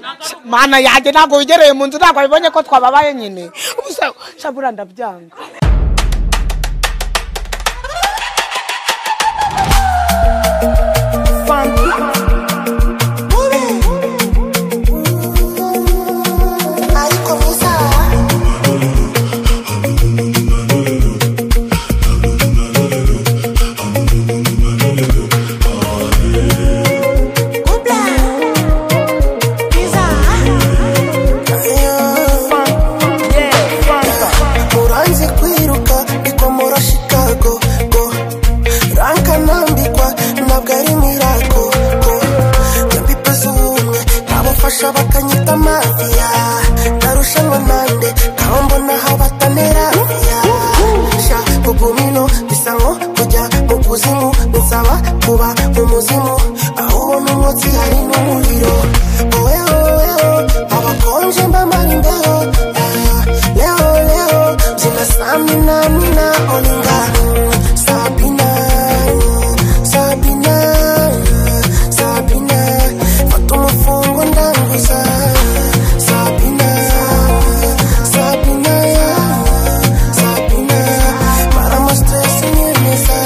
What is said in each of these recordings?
mana yanjye ntabwo wigereye mu nzu ntabwo bibonye ko twababaye nyine ubusa shabura ndabyanga bakanyita mafia narushanwa nande naho mbona habatanera sha kugumino bisango kujya mu kuzimu nsaba kuba mu muzimu aho ubona umwotsi hari n'umuriro abakonje mbamara imbeho leo zina samina olinga Sabina fata umufungo ndanguza Sabina para stress nyemeza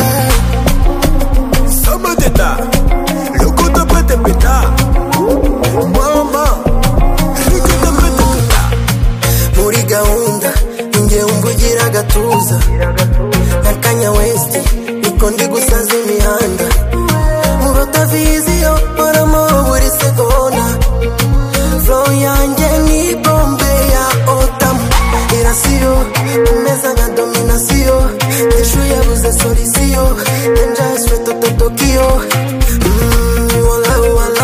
Sabadeta loco te pete peta mama loco te pete peta muri gahunda inge umbugira gatuza nakanya west niko ndi gusaza imihanda murota viziyo paramo buri segonda flow yanjye ni bombe ya otam irasiyo meza nka dominasiyo eshu yabuze solisiyo dangerous feto Tokyo wala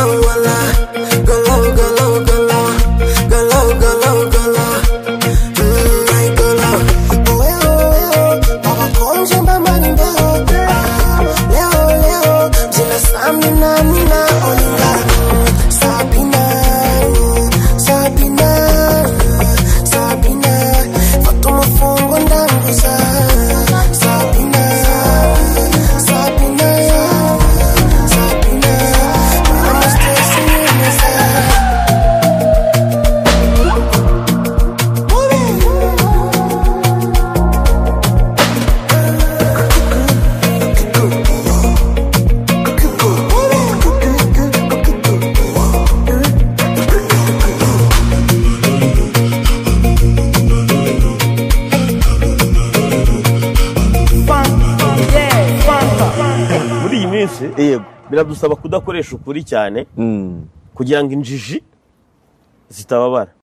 Sabina fata umufungo ndanguza Sabina para stress nyemeza muri iyi minsi yego biradusaba kudakoresha ukuri cyane kugira ngo injiji zitababara